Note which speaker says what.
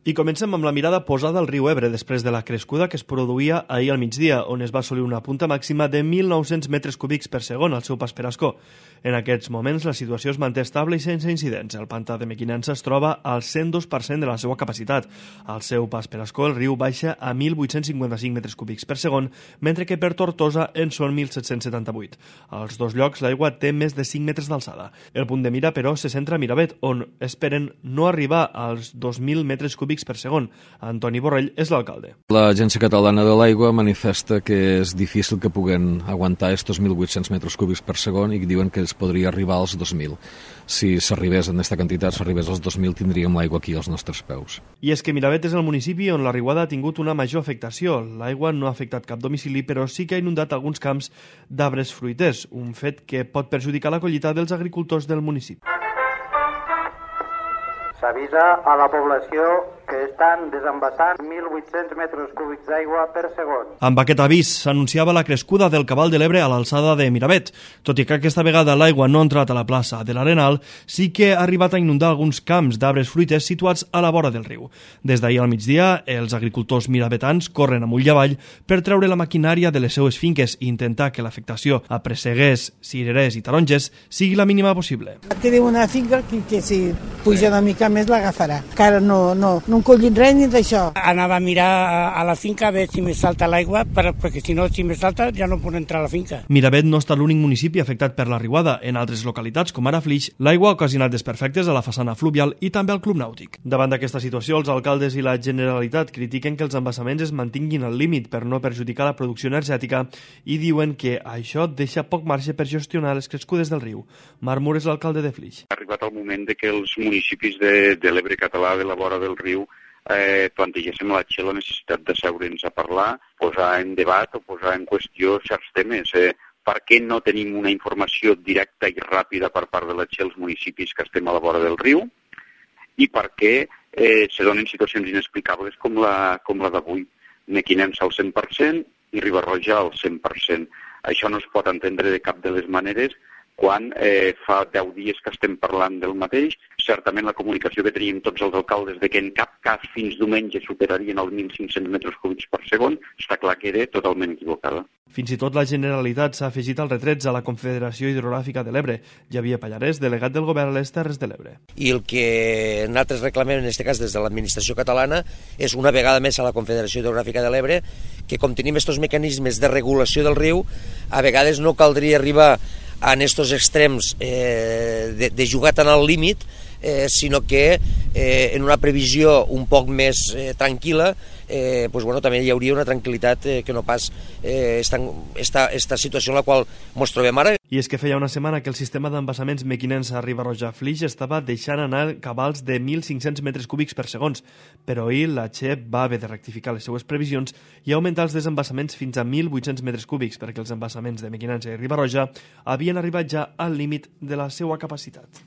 Speaker 1: I comencem amb la mirada posada al riu Ebre després de la crescuda que es produïa ahir al migdia, on es va assolir una punta màxima de 1.900 metres cúbics per segon al seu pas per Ascó. En aquests moments la situació es manté estable i sense incidents. El pantà de Mequinensa es troba al 102% de la seva capacitat. Al seu pas per Ascó el riu baixa a 1.855 metres cúbics per segon, mentre que per Tortosa en són 1.778. Als dos llocs l'aigua té més de 5 metres d'alçada. El punt de mira, però, se centra a Miravet, on esperen no arribar als 2.000 metres cúbics per segon. Antoni Borrell és l'alcalde.
Speaker 2: L'Agència Catalana de l'Aigua manifesta que és difícil que puguen aguantar estos 1.800 metres cúbics per segon i diuen que es podria arribar als 2.000. Si s'arribés en aquesta quantitat, s'arribés als 2.000, tindríem l'aigua aquí als nostres peus.
Speaker 1: I és que Miravet és el municipi on la riuada ha tingut una major afectació. L'aigua no ha afectat cap domicili, però sí que ha inundat alguns camps d'arbres fruiters, un fet que pot perjudicar la collita dels agricultors del municipi.
Speaker 3: S'avisa a la població que estan desembassant 1.800 metres cúbics d'aigua per segon.
Speaker 1: Amb aquest avís s'anunciava la crescuda del cabal de l'Ebre a l'alçada de Miravet. Tot i que aquesta vegada l'aigua no ha entrat a la plaça de l'Arenal, sí que ha arribat a inundar alguns camps d'arbres fruiters situats a la vora del riu. Des d'ahir al migdia, els agricultors miravetans corren amunt i avall per treure la maquinària de les seues finques i intentar que l'afectació a presseguers, cirerers i taronges sigui la mínima possible.
Speaker 4: Tenim una finca que si puja una mica més l'agafarà. Encara no hem collit res ni d'això.
Speaker 5: Anava a mirar a la finca a veure si més salta l'aigua, perquè si no, si més salta ja no pot entrar a la finca.
Speaker 1: Miravet no està l'únic municipi afectat per la riuada. En altres localitats, com ara Flix, l'aigua ha ocasionat desperfectes a la façana fluvial i també al Club Nàutic. Davant d'aquesta situació, els alcaldes i la Generalitat critiquen que els embassaments es mantinguin al límit per no perjudicar la producció energètica i diuen que això deixa poc marge per gestionar les crescudes del riu. Marc Mur és l'alcalde de Flix.
Speaker 6: Ha arribat el moment de que els municipis de l'Ebre català, de la vora del riu, plantegéssim a la Txe la necessitat de seure'ns a parlar, posar en debat o posar en qüestió certs temes. Per què no tenim una informació directa i ràpida per part de la Txe als municipis que estem a la vora del riu? I per què se donen situacions inexplicables com la d'avui? Mequinensa al 100% i Riba-roja al 100%. Això no es pot entendre de cap de les maneres quan fa 10 dies que estem parlant del mateix. Certament la comunicació que teníem tots els alcaldes de que en cap cas fins diumenge superarien els 1.500 metres cúbics per segon, està clar que era totalment equivocada.
Speaker 1: Fins i tot la Generalitat s'ha afegit als retrets a la Confederació Hidrogràfica de l'Ebre. Javier Pallarès, delegat del govern a les Terres de l'Ebre.
Speaker 7: I el que nosaltres reclamem, en aquest cas des de l'administració catalana, és una vegada més a la Confederació Hidrogràfica de l'Ebre que com tenim aquests mecanismes de regulació del riu, a vegades no caldria arribar en estos extrems de jugar tan al límit, sinó que en una previsió un poc més tranquil·la també hi hauria una tranquil·litat que no pas esta situació en la qual ens trobem ara.
Speaker 1: I és que feia una setmana que el sistema d'embassaments Mequinensa Riba-roja Flix estava deixant anar cabals de 1.500 metres cúbics per segons, però ahir la Txe va haver de rectificar les seues previsions i augmentar els desembassaments fins a 1.800 metres cúbics perquè els embassaments de Mequinensa i Riba-roja havien arribat ja al límit de la seva capacitat.